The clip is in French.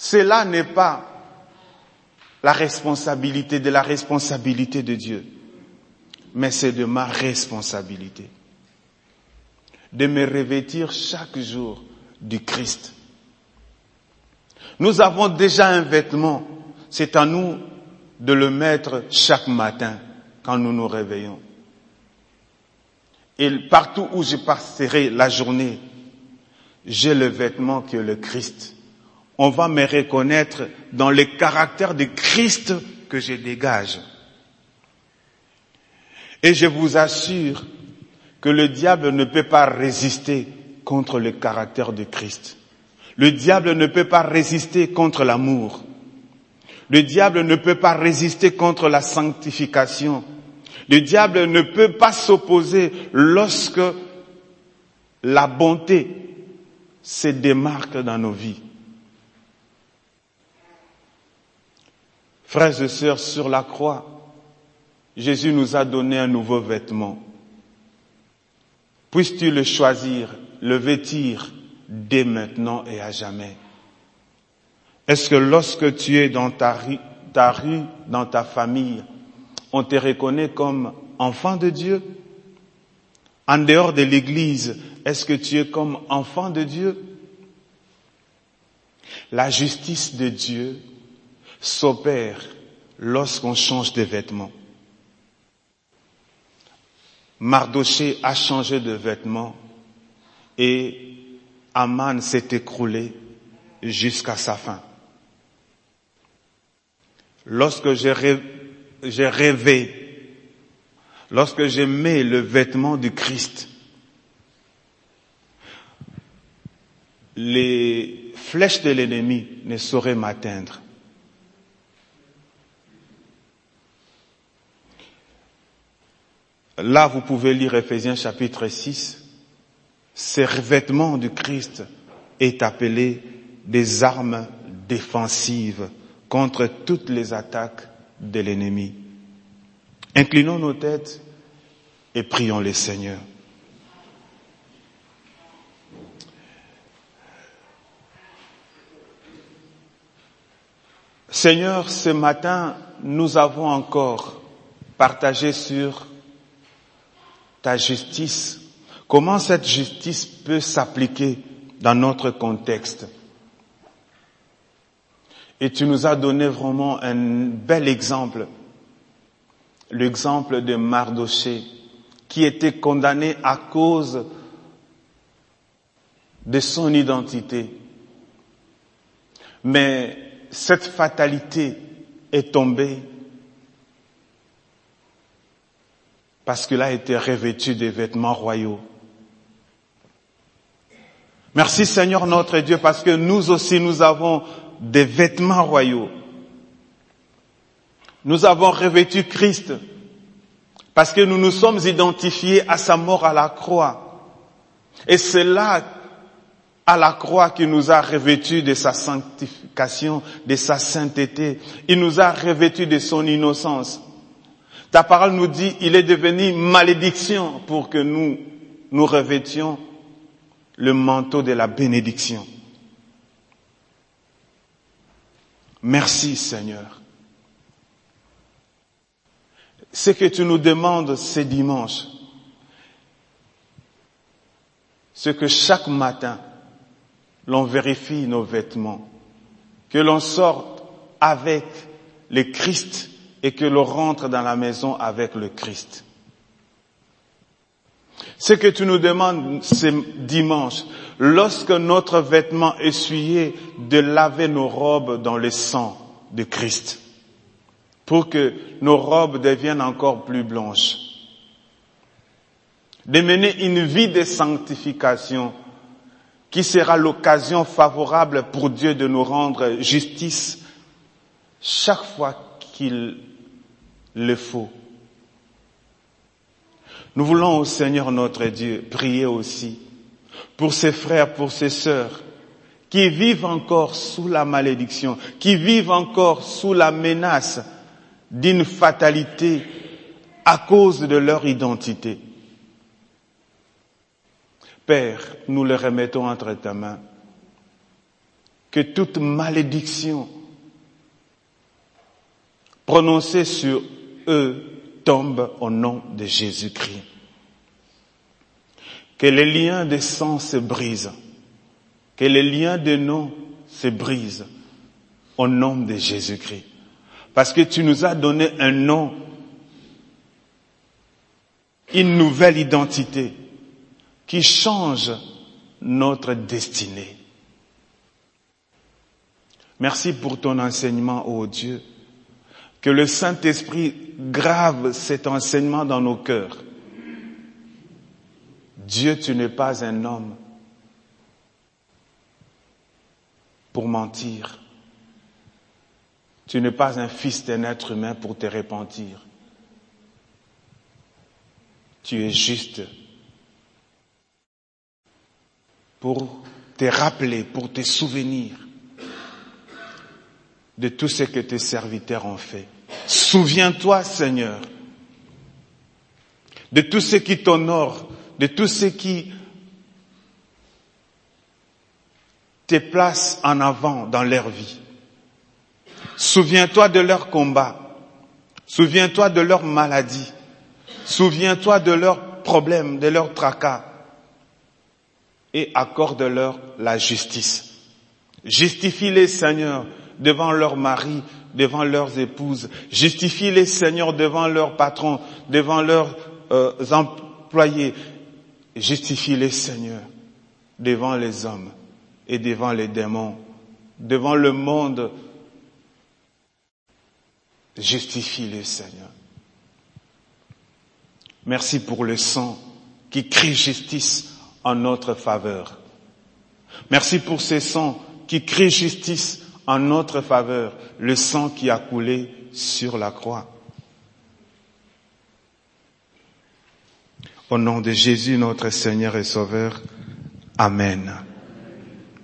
Cela n'est pas la responsabilité de Dieu, mais c'est de ma responsabilité de me revêtir chaque jour du Christ. Nous avons déjà un vêtement, c'est à nous de le mettre chaque matin quand nous nous réveillons. Et partout où je passerai la journée, j'ai le vêtement qui est le Christ. On va me reconnaître dans le caractère de Christ que je dégage. Et je vous assure que le diable ne peut pas résister contre le caractère de Christ. Le diable ne peut pas résister contre l'amour. Le diable ne peut pas résister contre la sanctification. Le diable ne peut pas s'opposer lorsque la bonté se démarque dans nos vies. Frères et sœurs, sur la croix, Jésus nous a donné un nouveau vêtement. Puisses-tu le choisir, le vêtir dès maintenant et à jamais. Est-ce que lorsque tu es dans ta rue, dans ta famille, on te reconnaît comme enfant de Dieu? En dehors de l'église, est-ce que tu es comme enfant de Dieu? La justice de Dieu s'opère lorsqu'on change de vêtements. Mardochée a changé de vêtements et Aman s'est écroulé jusqu'à sa fin. Lorsque j'ai rêvé, lorsque je mets le vêtement du Christ, les flèches de l'ennemi ne sauraient m'atteindre. Là, vous pouvez lire Ephésiens chapitre 6. Ce vêtement du Christ est appelé des armes défensives contre toutes les attaques de l'ennemi. Inclinons nos têtes et prions le Seigneur. Seigneur, ce matin, nous avons encore partagé sur ta justice. Comment cette justice peut s'appliquer dans notre contexte? Et tu nous as donné vraiment un bel exemple. L'exemple de Mardochée, qui était condamné à cause de son identité. Mais cette fatalité est tombée parce qu'il a été revêtu des vêtements royaux. Merci Seigneur notre Dieu, parce que nous aussi nous avons des vêtements royaux. Nous avons revêtu Christ parce que nous nous sommes identifiés à sa mort à la croix. Et c'est là, à la croix, qu'il nous a revêtus de sa sanctification, de sa sainteté. Il nous a revêtus de son innocence. Ta parole nous dit, il est devenu malédiction pour que nous revêtions le manteau de la bénédiction. Merci Seigneur. Ce que tu nous demandes ce dimanche, c'est que chaque matin, l'on vérifie nos vêtements, que l'on sorte avec le Christ et que l'on rentre dans la maison avec le Christ. Ce que tu nous demandes ce dimanche, lorsque notre vêtement est essuyé, de laver nos robes dans le sang de Christ, pour que nos robes deviennent encore plus blanches. De mener une vie de sanctification qui sera l'occasion favorable pour Dieu de nous rendre justice chaque fois qu'il le faut. Nous voulons au Seigneur notre Dieu prier aussi pour ces frères, pour ces sœurs qui vivent encore sous la malédiction, qui vivent encore sous la menace d'une fatalité à cause de leur identité. Père, nous les remettons entre ta main. que toute malédiction prononcée sur eux tombe au nom de Jésus-Christ. Que les liens de sang se brisent, que les liens de nom se brisent au nom de Jésus-Christ. Parce que tu nous as donné un nom, une nouvelle identité qui change notre destinée. Merci pour ton enseignement, ô Dieu. Que le Saint-Esprit grave cet enseignement dans nos cœurs. Dieu, tu n'es pas un homme pour mentir. Tu n'es pas un fils d'un être humain pour te repentir. Tu es juste pour te rappeler, pour te souvenir de tout ce que tes serviteurs ont fait. Souviens-toi, Seigneur, de tout ce qui t'honore, de tout ce qui te place en avant dans leur vie. Souviens-toi de leurs combats. Souviens-toi de leurs maladies. Souviens-toi de leurs problèmes, de leurs tracas. Et accorde-leur la justice. Justifie-les, Seigneur, devant leurs maris, devant leurs épouses. Justifie-les, Seigneur, devant leurs patrons, devant leurs employés. Justifie-les, Seigneur, devant les hommes et devant les démons, devant le monde. Justifie-les, Seigneur. Merci pour le sang qui crie justice en notre faveur. Merci pour ce sang qui crie justice en notre faveur, le sang qui a coulé sur la croix. Au nom de Jésus, notre Seigneur et Sauveur. Amen.